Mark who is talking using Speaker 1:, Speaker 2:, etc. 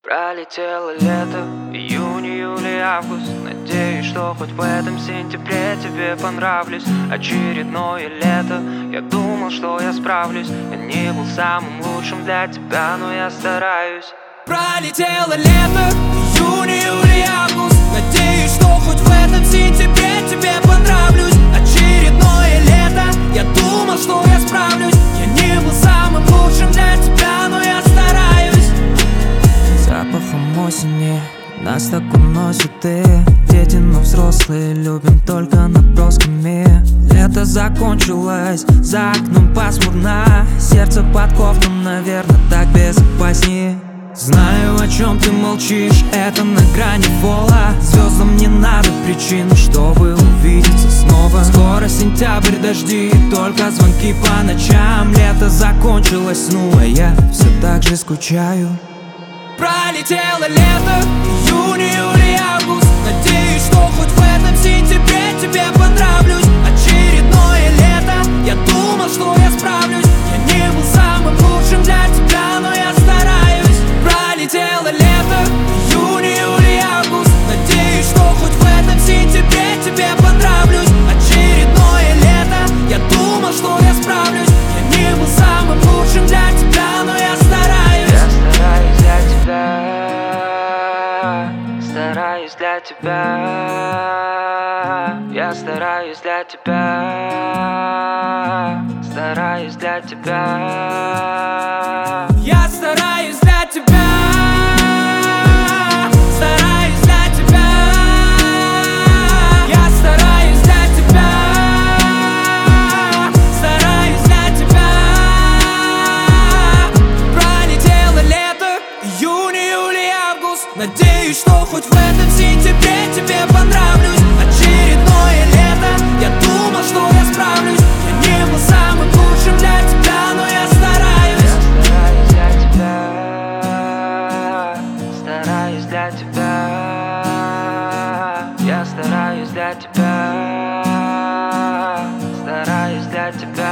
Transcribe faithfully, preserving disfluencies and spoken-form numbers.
Speaker 1: Пролетело лето, июнь, июль, август. Надеюсь, что хоть в этом сентябре тебе понравлюсь. Очередное лето, я думал, что я справлюсь. Я не был самым лучшим для тебя, но я стараюсь.
Speaker 2: Пролетело лето, июнь, июль, август. Надеюсь, что хоть в этом сентябре тебе понравлюсь. Очередное лето, я думал, что я справлюсь. Я не был самым лучшим для тебя, но я стараюсь.
Speaker 3: Запахом осени нас так уносит и дети, но взрослые любим только набросками. Лето закончилось, за окном пасмурно. Сердце под кофту, наверное, так безопаснее. Знаю, о чем ты молчишь, это на грани фола. Звездам не надо причин, чтобы увидеться снова. Скоро сентябрь, дожди, только звонки по ночам. Лето закончилось, ну а я все так же скучаю.
Speaker 2: Пролетело лето, июнь, июль, август. Надеюсь, что хоть в этом сентябре тебе понравлюсь. Очередное лето, я думал, что я справлюсь. Я не был самым лучшим для тебя, но я стараюсь. Пролетело лето, июнь, июль, август. Надеюсь, что хоть в этом сентябре тебе понравлюсь. Очередное лето, я думал, что я справлюсь. Я не был самым лучшим для тебя, но я стараюсь.
Speaker 1: Я стараюсь для тебя, стараюсь для тебя. Я стараюсь для тебя, стараюсь для тебя.
Speaker 2: Я стараюсь для тебя, стараюсь для тебя. Я стараюсь для тебя, стараюсь для тебя. Пролетело лето, июнь, июль, август. Надеюсь, что хоть в этом сентябре тебе понравлюсь. Очередное лето, я думал, что я справлюсь. Я не был самым лучшим для тебя, но я стараюсь.
Speaker 1: Стараюсь для тебя, я стараюсь для тебя, стараюсь для тебя.